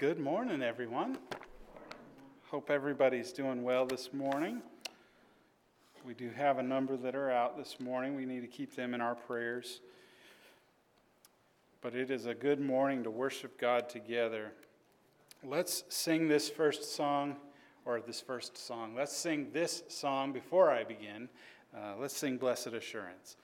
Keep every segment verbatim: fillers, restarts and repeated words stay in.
Good morning, everyone. Hope everybody's doing well this morning. We do have a number that are out this morning. We need to keep them in our prayers. But it is a good morning to worship God together. Let's sing this first song, or this first song. Let's sing this song before I begin. Uh, let's sing Blessed Assurance.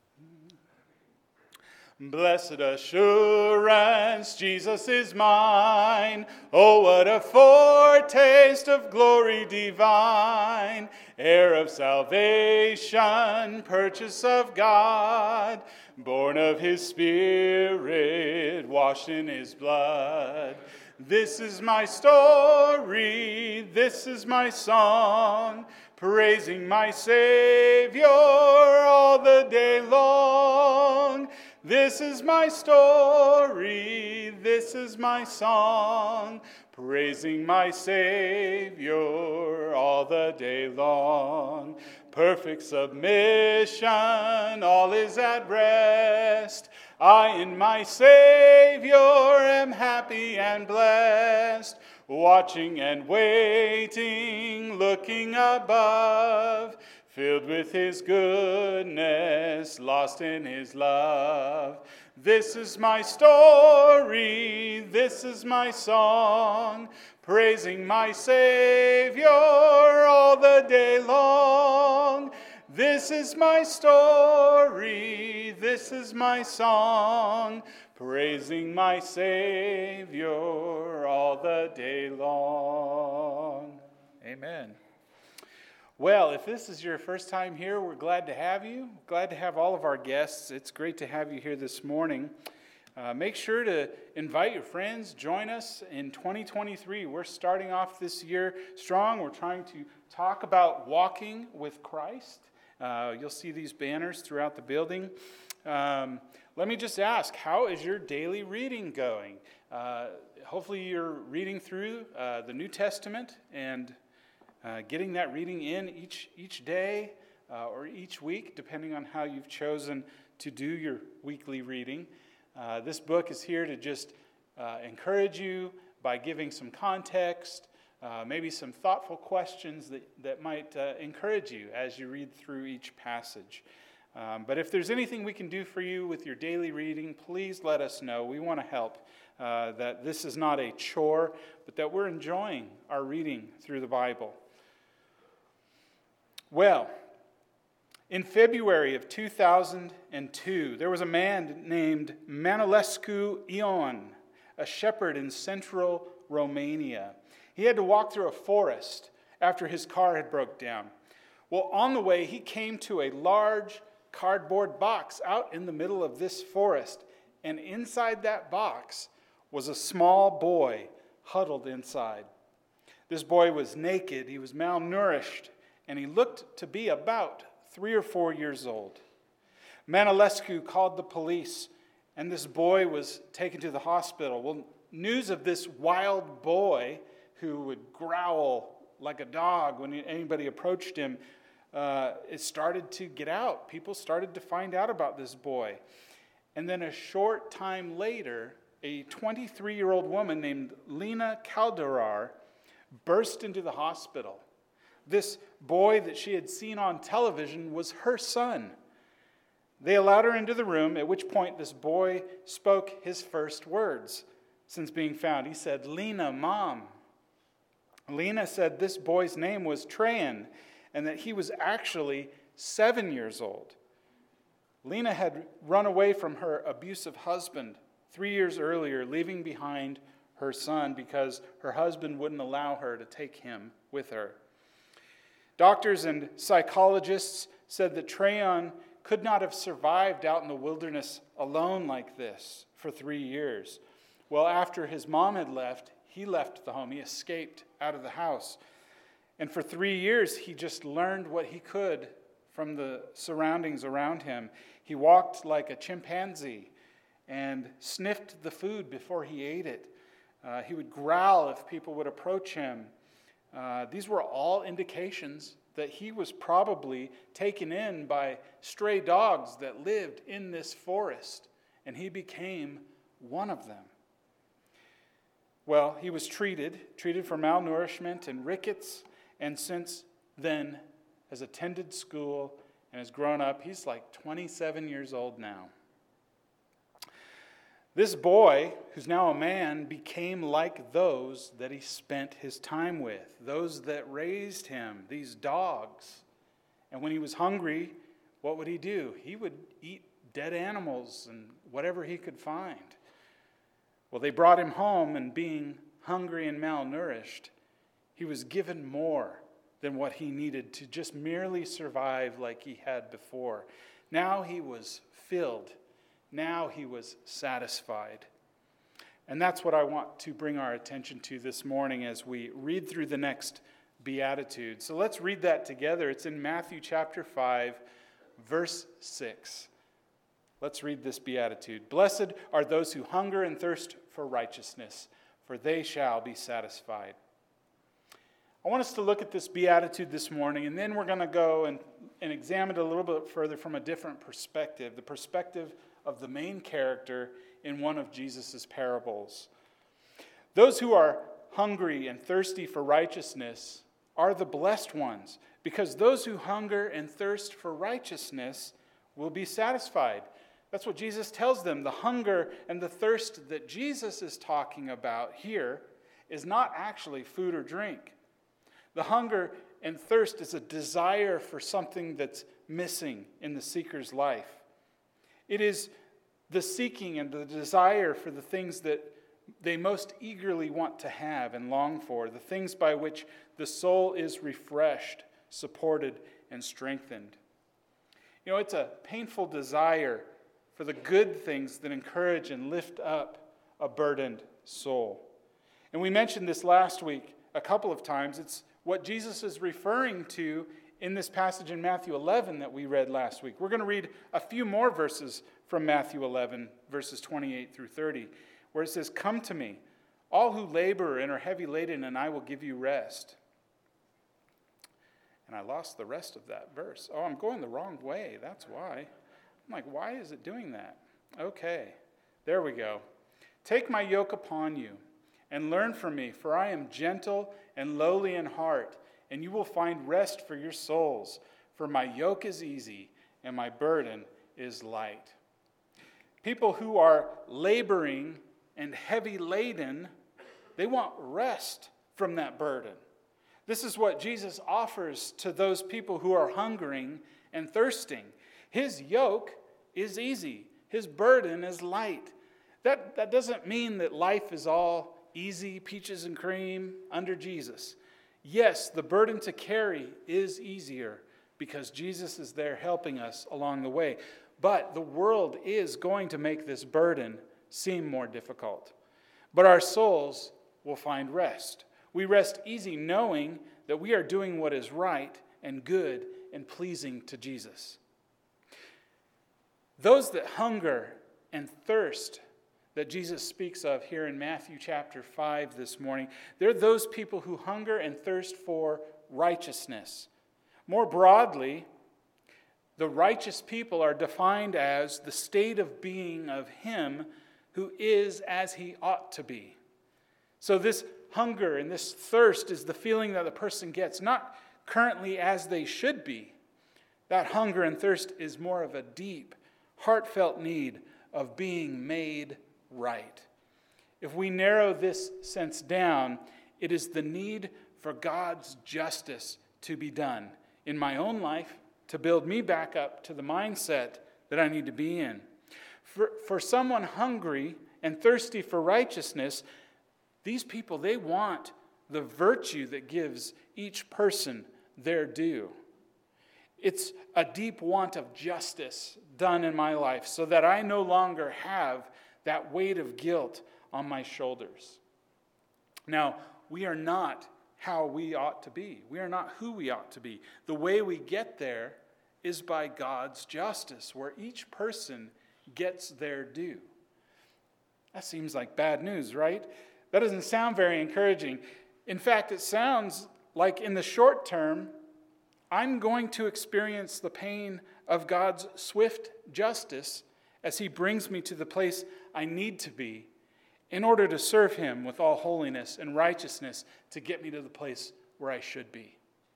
Blessed assurance, Jesus is mine. Oh, what a foretaste of glory divine. Heir of salvation, purchase of God. Born of his Spirit, washed in his blood. This is my story, this is my song. Praising my Savior all the day long. This is my story, this is my song, praising my Savior all the day long. Perfect submission, all is at rest. I in my Savior am happy and blessed, watching and waiting, looking above. Filled with his goodness, lost in his love. This is my story, this is my song, praising my Savior all the day long. This is my story, this is my song, praising my Savior all the day long. Amen. Well, if this is your first time here, we're glad to have you. Glad to have all of our guests. It's great to have you here this morning. Uh, make sure to invite your friends. Join us in twenty twenty-three. We're starting off this year strong. We're trying to talk about walking with Christ. Uh, you'll see these banners throughout the building. Um, let me just ask, how is your daily reading going? Uh, hopefully you're reading through uh, the New Testament and Uh, getting that reading in each each day uh, or each week, depending on how you've chosen to do your weekly reading. Uh, this book is here to just uh, encourage you by giving some context, uh, maybe some thoughtful questions that, that might uh, encourage you as you read through each passage. Um, but if there's anything we can do for you with your daily reading, please let us know. We want to help. Uh, that this is not a chore, but that we're enjoying our reading through the Bible. Well, in February of two thousand two, there was a man named Manolescu Ion, a shepherd in central Romania. He had to walk through a forest after his car had broke down. Well, on the way, he came to a large cardboard box out in the middle of this forest, and inside that box was a small boy huddled inside. This boy was naked, he was malnourished, and he looked to be about three or four years old. Manolescu called the police, and this boy was taken to the hospital. Well, news of this wild boy who would growl like a dog when anybody approached him, uh, it started to get out. People started to find out about this boy. And then a short time later, a twenty-three-year-old woman named Lena Calderar burst into the hospital. This boy that she had seen on television was her son. They allowed her into the room, at which point this boy spoke his first words since being found. He said, "Lena, Mom." Lena said this boy's name was Trajan and that he was actually seven years old. Lena had run away from her abusive husband three years earlier, leaving behind her son because her husband wouldn't allow her to take him with her. Doctors and psychologists said that Trajan could not have survived out in the wilderness alone like this for three years. Well, after his mom had left, he left the home. He escaped out of the house. And for three years, he just learned what he could from the surroundings around him. He walked like a chimpanzee and sniffed the food before he ate it. Uh, he would growl if people would approach him. Uh, these were all indications that he was probably taken in by stray dogs that lived in this forest, and he became one of them. Well, he was treated, treated for malnourishment and rickets, and since then has attended school and has grown up. He's like twenty-seven years old now. This boy, who's now a man, became like those that he spent his time with, those that raised him, these dogs. And when he was hungry, what would he do? He would eat dead animals and whatever he could find. Well, they brought him home, and being hungry and malnourished, he was given more than what he needed to just merely survive like he had before. Now he was filled. Now he was satisfied. And that's what I want to bring our attention to this morning as we read through the next beatitude. So let's read that together. It's in Matthew chapter five, verse six. Let's read this beatitude. Blessed are those who hunger and thirst for righteousness, for they shall be satisfied. I want us to look at this beatitude this morning, and then we're going to go and, and examine it a little bit further from a different perspective, the perspective of the main character in one of Jesus' parables. Those who are hungry and thirsty for righteousness are the blessed ones, because those who hunger and thirst for righteousness will be satisfied. That's what Jesus tells them. The hunger and the thirst that Jesus is talking about here is not actually food or drink. The hunger and thirst is a desire for something that's missing in the seeker's life. It is the seeking and the desire for the things that they most eagerly want to have and long for, the things by which the soul is refreshed, supported, and strengthened. You know, it's a painful desire for the good things that encourage and lift up a burdened soul. And we mentioned this last week a couple of times. It's what Jesus is referring to in this passage in Matthew eleven that we read last week. We're going to read a few more verses from Matthew eleven, verses twenty-eight through thirty, where it says, "Come to me, all who labor and are heavy laden, and I will give you rest." And I lost the rest of that verse. Oh, I'm going the wrong way. That's why. I'm like, why is it doing that? Okay, there we go. "Take my yoke upon you and learn from me, for I am gentle and lowly in heart, and you will find rest for your souls. For my yoke is easy and my burden is light." People who are laboring and heavy laden, they want rest from that burden. This is what Jesus offers to those people who are hungering and thirsting. His yoke is easy. His burden is light. That, that doesn't mean that life is all easy, peaches and cream under Jesus. Yes, the burden to carry is easier because Jesus is there helping us along the way. But the world is going to make this burden seem more difficult. But our souls will find rest. We rest easy knowing that we are doing what is right and good and pleasing to Jesus. Those that hunger and thirst that Jesus speaks of here in Matthew chapter five this morning, they're those people who hunger and thirst for righteousness. More broadly, the righteous people are defined as the state of being of him who is as he ought to be. So this hunger and this thirst is the feeling that the person gets, not currently as they should be. That hunger and thirst is more of a deep, heartfelt need of being made right. If we narrow this sense down, it is the need for God's justice to be done in my own life to build me back up to the mindset that I need to be in. For, for someone hungry and thirsty for righteousness, these people, they want the virtue that gives each person their due. It's a deep want of justice done in my life so that I no longer have that weight of guilt on my shoulders. Now, we are not how we ought to be. We are not who we ought to be. The way we get there is by God's justice, where each person gets their due. That seems like bad news, right? That doesn't sound very encouraging. In fact, it sounds like in the short term, I'm going to experience the pain of God's swift justice as he brings me to the place I need to be. in order to serve him with all holiness and righteousness to get me to the place where I should be.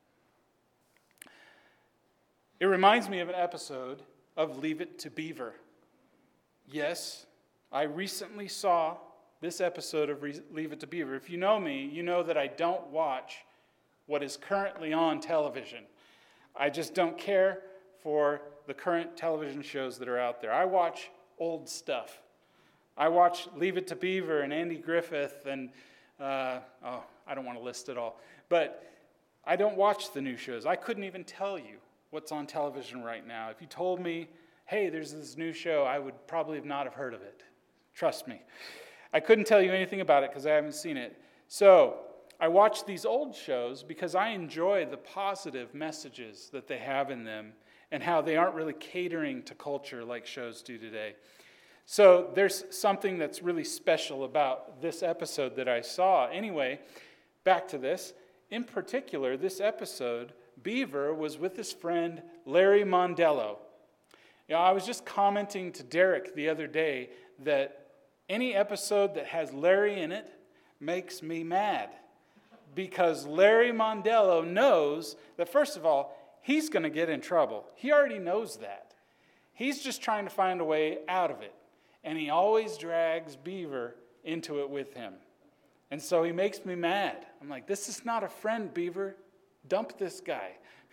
It reminds me of an episode of Leave It to Beaver. Yes, I recently saw this episode of Leave It to Beaver. If you know me, you know that I don't watch what is currently on television. I just don't care for the current television shows that are out there. I watch old stuff. I watch Leave It to Beaver and Andy Griffith and, uh, oh, I don't want to list it all. But I don't watch the new shows. I couldn't even tell you what's on television right now. If you told me, hey, there's this new show, I would probably not have heard of it. Trust me. I couldn't tell you anything about it because I haven't seen it. So I watch these old shows because I enjoy the positive messages that they have in them and how they aren't really catering to culture like shows do today. So there's something that's really special about this episode that I saw. Anyway, back to this. In particular, this episode, Beaver was with his friend Larry Mondello. You know, I was just commenting to Derek the other day that any episode that has Larry in it makes me mad. Because Larry Mondello knows that, first of all, he's going to get in trouble. He already knows that. He's just trying to find a way out of it. And he always drags Beaver into it with him. And so he makes me mad. I'm like, this is not a friend, Beaver. Dump this guy.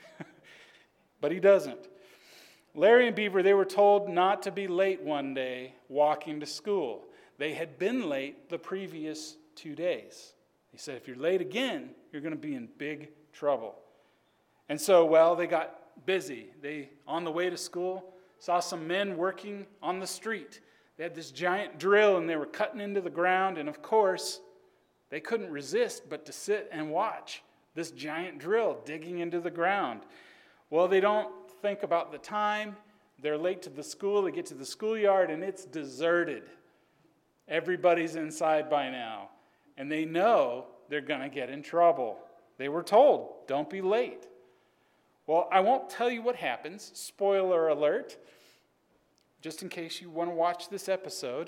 But he doesn't. Larry and Beaver, they were told not to be late one day walking to school. They had been late the previous two days. He said, if you're late again, you're going to be in big trouble. And so, well, they got busy. They, on the way to school, saw some men working on the street. They had this giant drill, and they were cutting into the ground. And, of course, they couldn't resist but to sit and watch this giant drill digging into the ground. Well, they don't think about the time. They're late to the school. They get to the schoolyard, and it's deserted. Everybody's inside by now. And they know they're going to get in trouble. They were told, don't be late. Well, I won't tell you what happens. Spoiler alert. Just in case you want to watch this episode.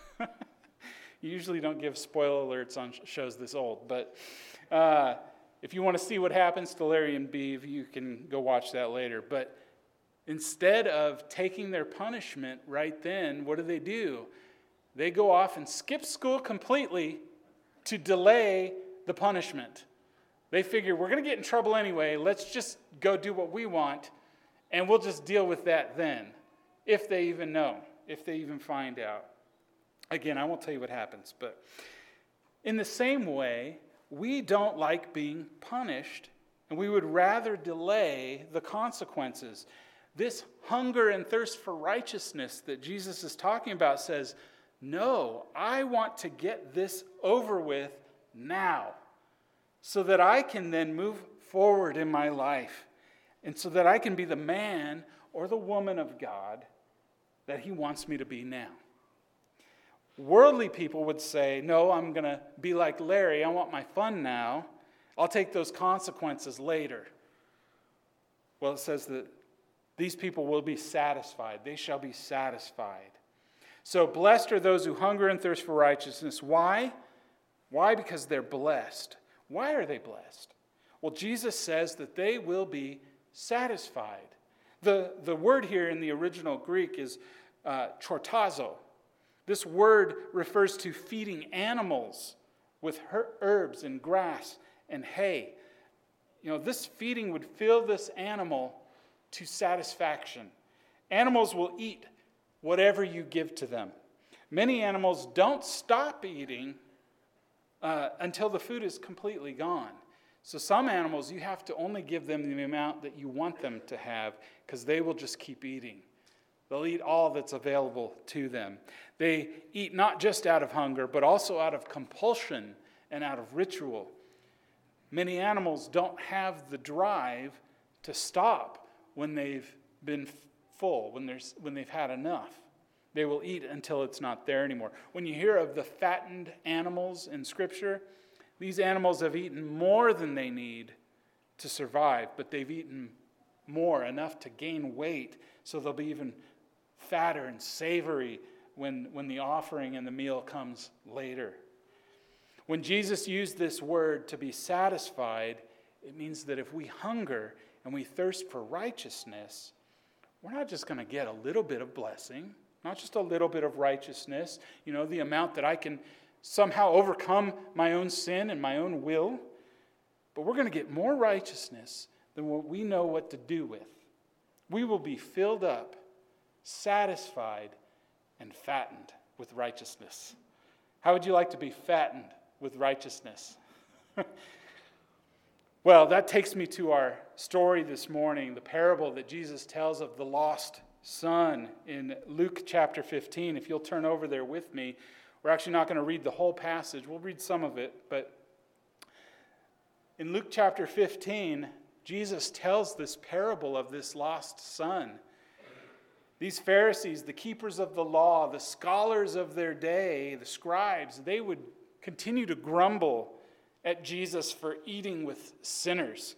You usually don't give spoiler alerts on shows this old. But uh, if you want to see what happens to Larry and Beav, you can go watch that later. But instead of taking their punishment right then, what do they do? They go off and skip school completely to delay the punishment. They figure, we're going to get in trouble anyway. Let's just go do what we want, and we'll just deal with that then, if they even know, if they even find out. Again, I won't tell you what happens, but in the same way, we don't like being punished, and we would rather delay the consequences. This hunger and thirst for righteousness that Jesus is talking about says, no, I want to get this over with now so that I can then move forward in my life and so that I can be the man or the woman of God that he wants me to be now. Worldly people would say, no, I'm going to be like Larry. I want my fun now. I'll take those consequences later. Well, it says that these people will be satisfied. They shall be satisfied. So blessed are those who hunger and thirst for righteousness. Why? Why? Because they're blessed. Why are they blessed? Well, Jesus says that they will be satisfied. The, the word here in the original Greek is uh, chortazo. This word refers to feeding animals with her- herbs and grass and hay. You know, this feeding would fill this animal to satisfaction. Animals will eat whatever you give to them. Many animals don't stop eating uh, until the food is completely gone. So some animals, you have to only give them the amount that you want them to have because they will just keep eating. They'll eat all that's available to them. They eat not just out of hunger, but also out of compulsion and out of ritual. Many animals don't have the drive to stop when they've been full, when there's when they've had enough. They will eat until it's not there anymore. When you hear of the fattened animals in Scripture, these animals have eaten more than they need to survive, but they've eaten more, enough to gain weight, so they'll be even fatter and savory when, when the offering and the meal comes later. When Jesus used this word to be satisfied, it means that if we hunger and we thirst for righteousness, we're not just going to get a little bit of blessing, not just a little bit of righteousness, you know, the amount that I can somehow overcome my own sin and my own will, but we're going to get more righteousness than what we know what to do with. We will be filled up, satisfied, and fattened with righteousness. How would you like to be fattened with righteousness? Well, that takes me to our story this morning, the parable that Jesus tells of the lost son in Luke chapter fifteen. If you'll turn over there with me, we're actually not going to read the whole passage. We'll read some of it, but in Luke chapter fifteen, Jesus tells this parable of this lost son. These Pharisees, the keepers of the law, the scholars of their day, the scribes, they would continue to grumble at Jesus for eating with sinners.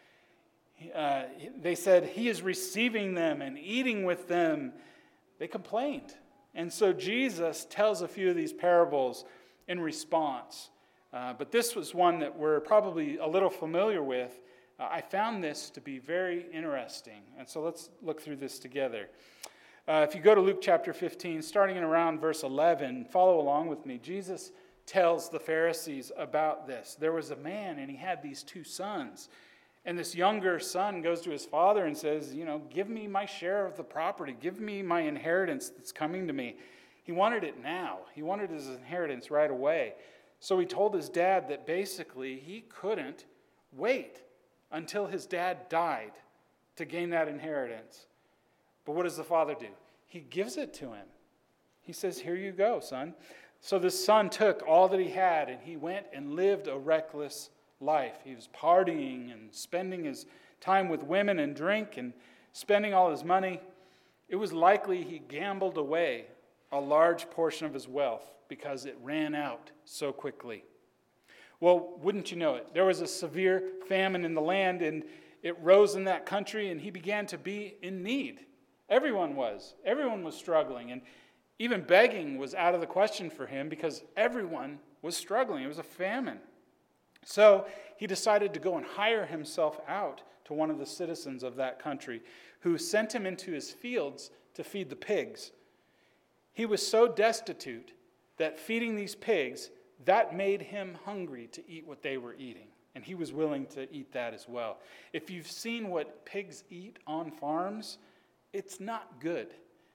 Uh, they said, he is receiving them and eating with them. They complained. And so Jesus tells a few of these parables in response. Uh, but this was one that we're probably a little familiar with. Uh, I found this to be very interesting. And so let's look through this together. Uh, if you go to Luke chapter fifteen, starting in around verse eleven, follow along with me. Jesus tells the Pharisees about this. There was a man, and he had these two sons. And this younger son goes to his father and says, you know, give me my share of the property. Give me my inheritance that's coming to me. He wanted it now. He wanted his inheritance right away. So he told his dad that basically he couldn't wait until his dad died to gain that inheritance. But what does the father do? He gives it to him. He says, here you go, son. So the son took all that he had and he went and lived a reckless life. He was partying and spending his time with women and drink and spending all his money. It was likely he gambled away a large portion of his wealth because it ran out so quickly. Well, wouldn't you know it? There was a severe famine in the land and it rose in that country and he began to be in need. Everyone was. Everyone was struggling. And even begging was out of the question for him because everyone was struggling. It was a famine. So he decided to go and hire himself out to one of the citizens of that country who sent him into his fields to feed the pigs. He was so destitute that feeding these pigs, that made him hungry to eat what they were eating. And he was willing to eat that as well. If you've seen what pigs eat on farms, it's not good.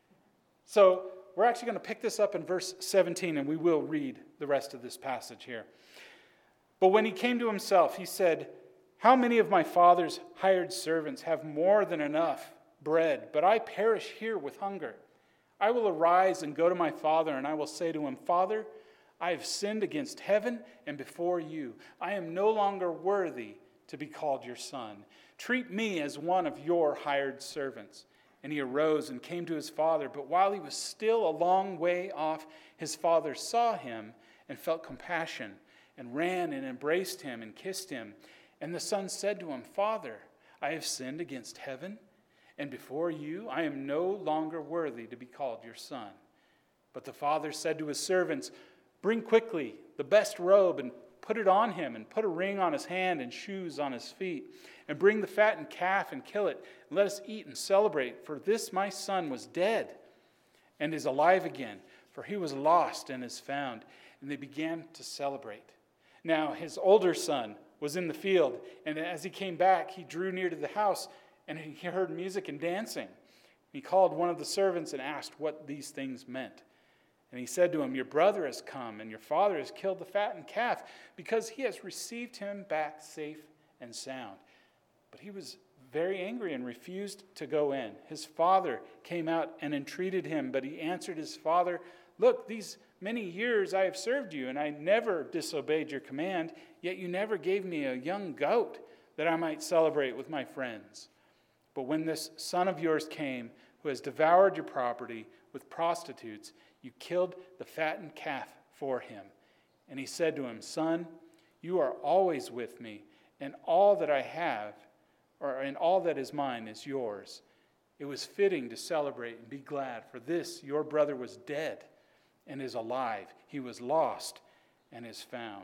So we're actually going to pick this up in verse seventeen, and we will read the rest of this passage here. But when he came to himself, he said, how many of my father's hired servants have more than enough bread, but I perish here with hunger? I will arise and go to my father, and I will say to him, Father, I have sinned against heaven and before you. I am no longer worthy to be called your son. Treat me as one of your hired servants. And he arose and came to his father. But while he was still a long way off, his father saw him and felt compassion and ran and embraced him and kissed him. And the son said to him, Father, I have sinned against heaven and before you. I am no longer worthy to be called your son. But the father said to his servants, bring quickly the best robe and put it on him, and put a ring on his hand and shoes on his feet. And bring the fattened calf and kill it. And let us eat and celebrate. For this my son was dead and is alive again. For he was lost and is found. And they began to celebrate. Now his older son was in the field. And as he came back, he drew near to the house. And he heard music and dancing. He called one of the servants and asked what these things meant. And he said to him, your brother has come, and your father has killed the fattened calf, because he has received him back safe and sound. But he was very angry and refused to go in. His father came out and entreated him, but he answered his father, look, these many years I have served you, and I never disobeyed your command, yet you never gave me a young goat that I might celebrate with my friends. But when this son of yours came, who has devoured your property with prostitutes, you killed the fattened calf for him. And he said to him, son, you are always with me, and all that I have, or and all that is mine, is yours. It was fitting to celebrate and be glad, for this your brother was dead and is alive. He was lost and is found.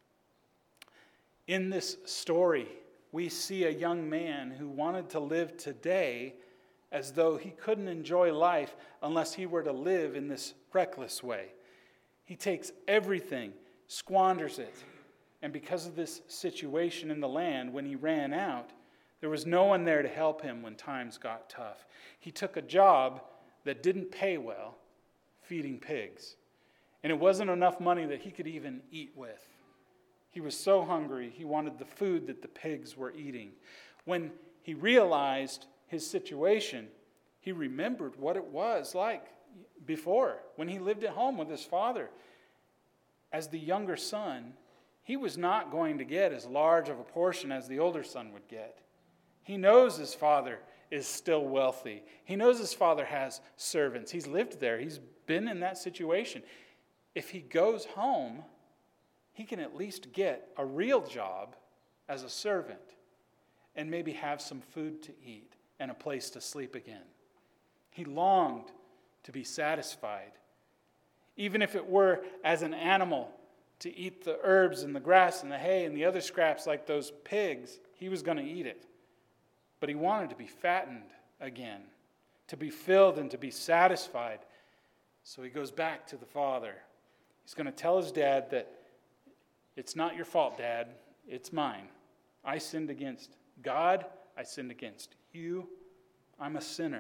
In this story, we see a young man who wanted to live today as though he couldn't enjoy life unless he were to live in this reckless way. He takes everything, squanders it, and because of this situation in the land, when he ran out, there was no one there to help him when times got tough. He took a job that didn't pay well, feeding pigs. And it wasn't enough money that he could even eat with. He was so hungry, he wanted the food that the pigs were eating. When he realized his situation, he remembered what it was like before, when he lived at home with his father. As the younger son, he was not going to get as large of a portion as the older son would get. He knows his father is still wealthy. He knows his father has servants. He's lived there. He's been in that situation. If he goes home, he can at least get a real job as a servant and maybe have some food to eat and a place to sleep again. He longed to be satisfied, even if it were as an animal to eat the herbs and the grass and the hay and the other scraps like those pigs. He was going to eat it. But he wanted to be fattened again, to be filled and to be satisfied. So he goes back to the father. He's going to tell his dad that it's not your fault, Dad. It's mine. I sinned against God. I sinned against you. I'm a sinner.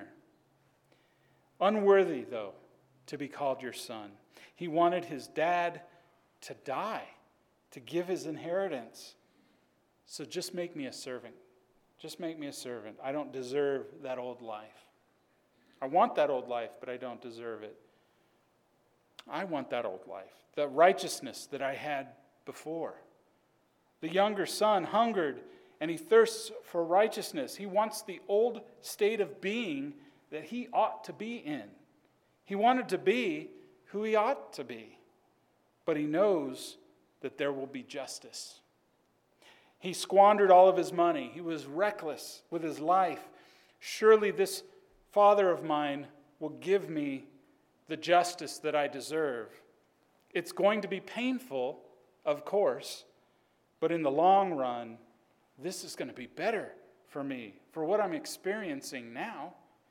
Unworthy, though, to be called your son. He wanted his dad to die, to give his inheritance. So just make me a servant. Just make me a servant. I don't deserve that old life. I want that old life, but I don't deserve it. I want that old life, the righteousness that I had before. The younger son hungered and he thirsts for righteousness. He wants the old state of being that he ought to be in. He wanted to be who he ought to be, but he knows that there will be justice. He squandered all of his money. He was reckless with his life. Surely this father of mine will give me the justice that I deserve. It's going to be painful, of course, but in the long run, this is going to be better for me, for what I'm experiencing now.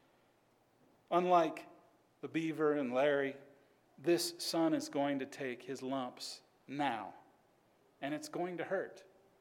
Unlike the beaver and Larry, this son is going to take his lumps now, and it's going to hurt.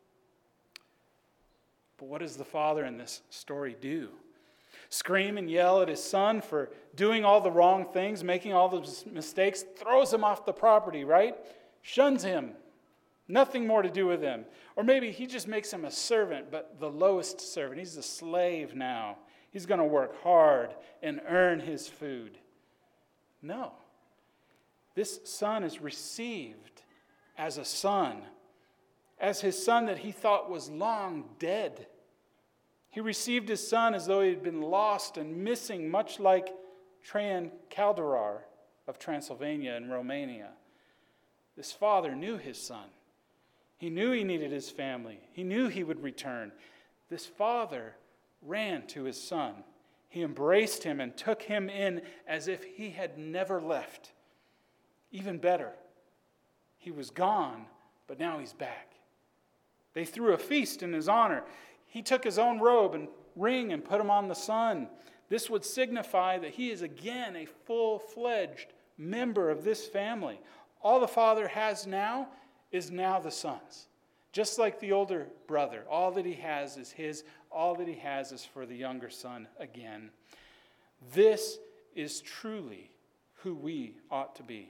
But what does the father in this story do? Scream and yell at his son for doing all the wrong things, making all those mistakes, throws him off the property, right? Shuns him. Nothing more to do with him. Or maybe he just makes him a servant, but the lowest servant. He's a slave now. He's going to work hard and earn his food. No. This son is received as a son, as his son that he thought was long dead. He received his son as though he had been lost and missing, much like Traian Calderar of Transylvania and Romania. This father knew his son. He knew he needed his family. He knew he would return. This father ran to his son. He embraced him and took him in as if he had never left. Even better, he was gone, but now he's back. They threw a feast in his honor. He took his own robe and ring and put him on the son. This would signify that he is again a full-fledged member of this family. All the father has now is now the son's. Just like the older brother, all that he has is his. All that he has is for the younger son again. This is truly who we ought to be.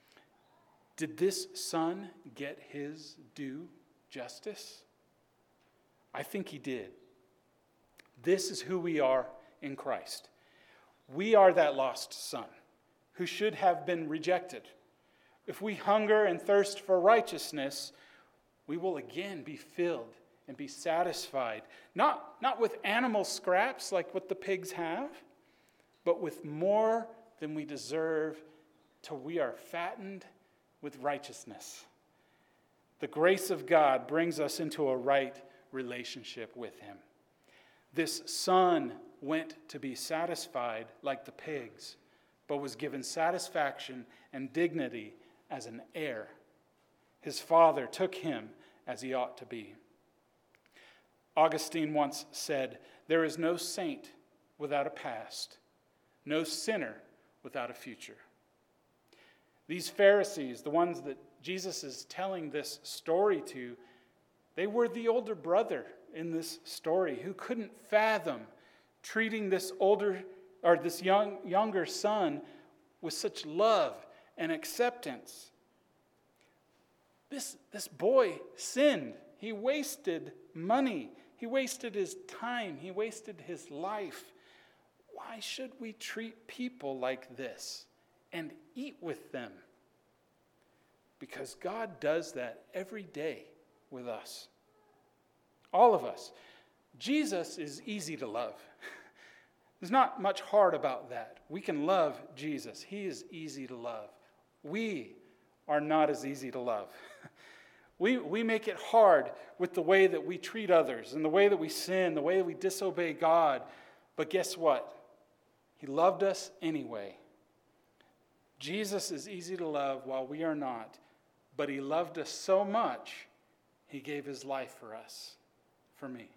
Did this son get his due justice? I think he did. This is who we are in Christ. We are that lost son who should have been rejected. If we hunger and thirst for righteousness, we will again be filled and be satisfied. Not, not with animal scraps like what the pigs have, but with more than we deserve till we are fattened with righteousness. The grace of God brings us into a right relationship with him. This son went to be satisfied like the pigs, but was given satisfaction and dignity as an heir. His father took him as he ought to be. Augustine once said, "There is no saint without a past, no sinner without a future." These Pharisees, the ones that Jesus is telling this story to, they were the older brother in this story who couldn't fathom treating this older or this young younger son with such love and acceptance. This, this boy sinned. He wasted money. He wasted his time. He wasted his life. Why should we treat people like this and eat with them? Because God does that every day with us. All of us. Jesus is easy to love. There's not much hard about that. We can love Jesus. He is easy to love. We are not as easy to love. We, we make it hard with the way that we treat others and the way that we sin, the way that we disobey God. But guess what? He loved us anyway. Jesus is easy to love while we are not. But he loved us so much, he gave his life for us, for me.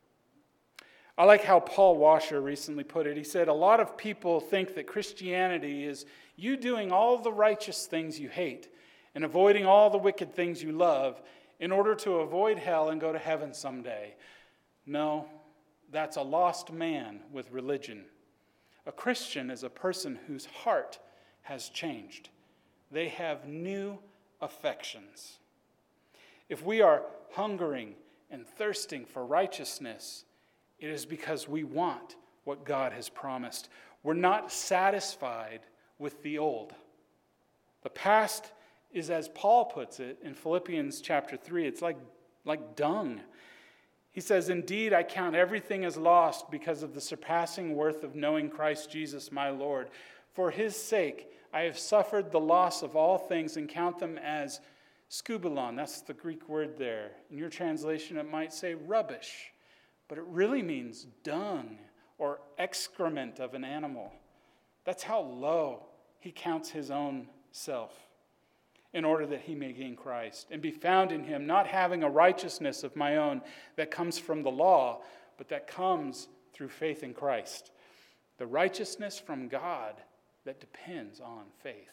I like how Paul Washer recently put it. He said, "A lot of people think that Christianity is you doing all the righteous things you hate and avoiding all the wicked things you love in order to avoid hell and go to heaven someday. No, that's a lost man with religion. A Christian is a person whose heart has changed. They have new affections. If we are hungering and thirsting for righteousness, it is because we want what God has promised. We're not satisfied with the old. The past is, as Paul puts it in Philippians chapter three, it's like, like dung. He says, "Indeed, I count everything as lost because of the surpassing worth of knowing Christ Jesus my Lord. For his sake, I have suffered the loss of all things and count them as skubalon." That's the Greek word there. In your translation, it might say rubbish, but it really means dung or excrement of an animal. That's how low he counts his own self, in order that he may gain Christ and be found in him, not having a righteousness of my own that comes from the law, but that comes through faith in Christ. The righteousness from God that depends on faith.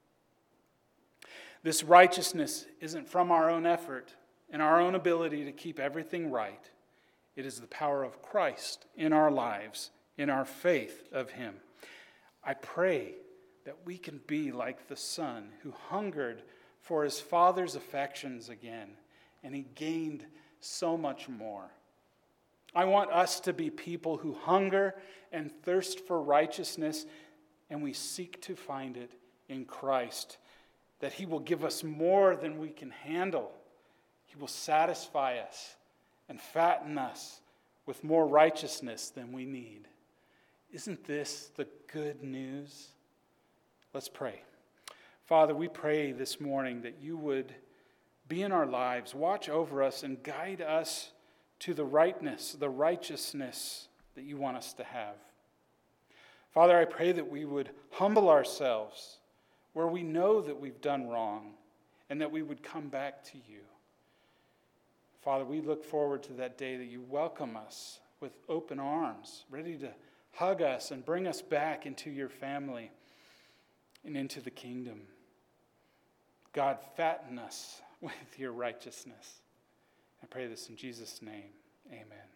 This righteousness isn't from our own effort and our own ability to keep everything right. It is the power of Christ in our lives, in our faith of him. I pray that we can be like the son who hungered for his father's affections again, and he gained so much more. I want us to be people who hunger and thirst for righteousness, and we seek to find it in Christ, that he will give us more than we can handle. He will satisfy us and fatten us with more righteousness than we need. Isn't this the good news? Let's pray. Father, we pray this morning that you would be in our lives, watch over us, and guide us to the rightness, the righteousness that you want us to have. Father, I pray that we would humble ourselves where we know that we've done wrong, and that we would come back to you. Father, we look forward to that day that you welcome us with open arms, ready to hug us and bring us back into your family and into the kingdom. God, fatten us with your righteousness. I pray this in Jesus' name. Amen.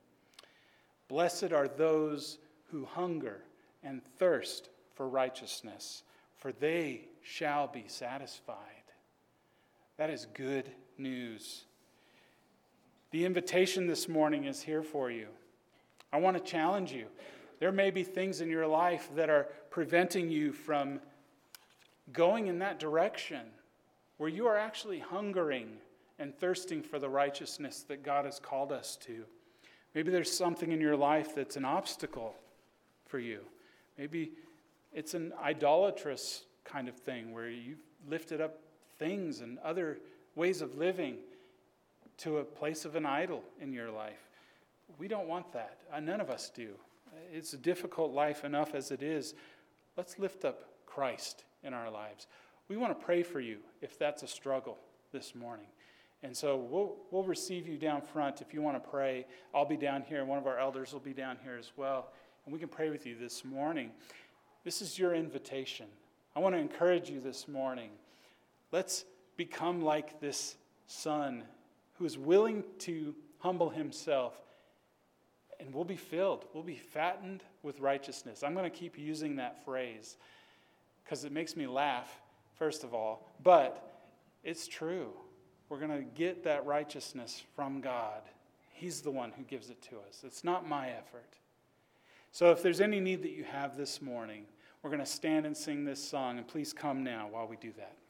Blessed are those who hunger and thirst for righteousness, for they shall be satisfied. That is good news. The invitation this morning is here for you. I want to challenge you. There may be things in your life that are preventing you from going in that direction, where you are actually hungering and thirsting for the righteousness that God has called us to. Maybe there's something in your life that's an obstacle for you. Maybe it's an idolatrous kind of thing where you've lifted up things and other ways of living to a place of an idol in your life. We don't want that. None of us do. It's a difficult life enough as it is. let's lift up Christ in our lives. We want to pray for you if that's a struggle this morning. And so we'll we'll receive you down front if you want to pray. I'll be down here, and one of our elders will be down here as well. And we can pray with you this morning. This is your invitation. I want to encourage you this morning. Let's become like this son who is willing to humble himself. And we'll be filled. We'll be fattened with righteousness. I'm going to keep using that phrase because it makes me laugh, first of all. But it's true. We're going to get that righteousness from God. He's the one who gives it to us. It's not my effort. So if there's any need that you have this morning, we're going to stand and sing this song. And please come now while we do that.